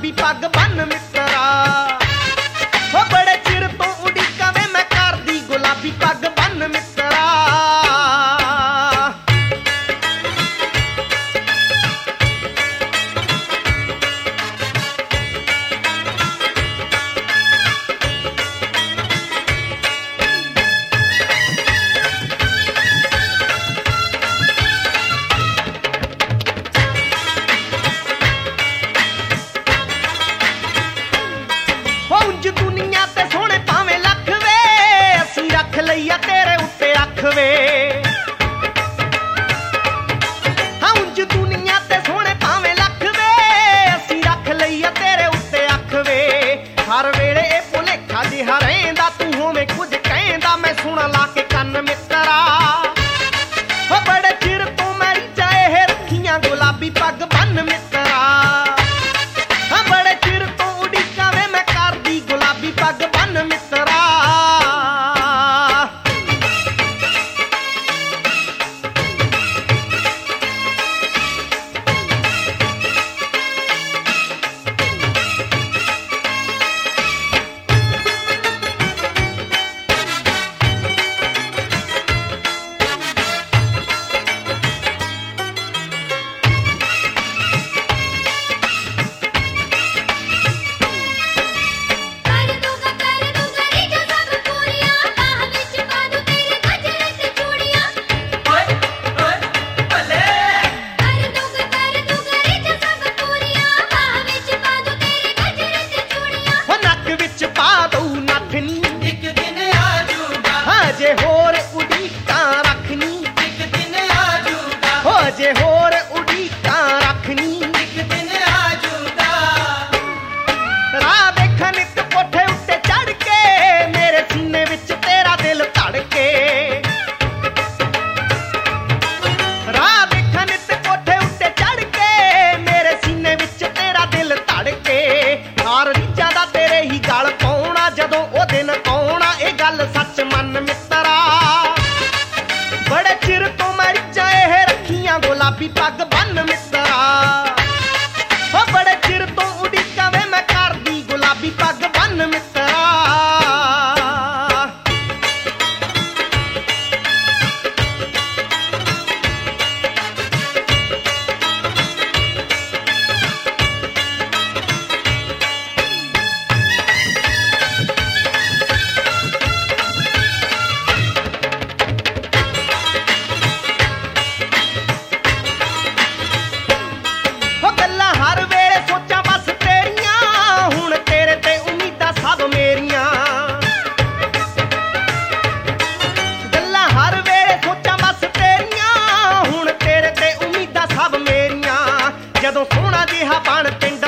गुलाबी पग बन मित्रा हो बड़े चिर तो उड़ीका वे मैं करदी गुलाबी पग बन मित्रा दुनिया ते सोने भावें लख वे असीं रख लईया तेरे उत्ते अख वे हाँ उंज दुनिया ते सोने भावें लख वे असीं रख लईया तेरे उत्ते अख वे हर वेले ए भुलेखा जिहा रहिंदा तू होवें कुछ कहंदा मैं सुण ला के कन्न मित्रा हो बड़े चिर तो मैरी चाहे रखियां गुलाबी पग बन मित्रा हाँ बड़े चिर तो उड़ीका वे मैं करदी गुलाबी पग बन मित्रा जे होर उड़ीका रखनी एक दिन आजूगा हो जे होर उड़ीका रखनी एक दिन आजूगा राह देखन इक कोठे उत्ते चढ़ के मेरे सीने विच तेरा दिल धड़के राह देखन इक कोठे उत्ते चढ़ के मेरे सीने विच तेरा दिल धड़के हार रीझां दा तेरे ही गल पाउणा जदों ओ दिन आउणा ए गल सच मन बड़े चिर तो मैरी चाहे रखियां गुलाबी पग बन मित्रा हो बड़े चिर तो उड़ीका वे मैं करदी गुलाबी पग बन मित्रा ਜਦੋਂ ਸੋਹਣਾ ਜਿਹਾ ਬਣ ਪਿੰਡ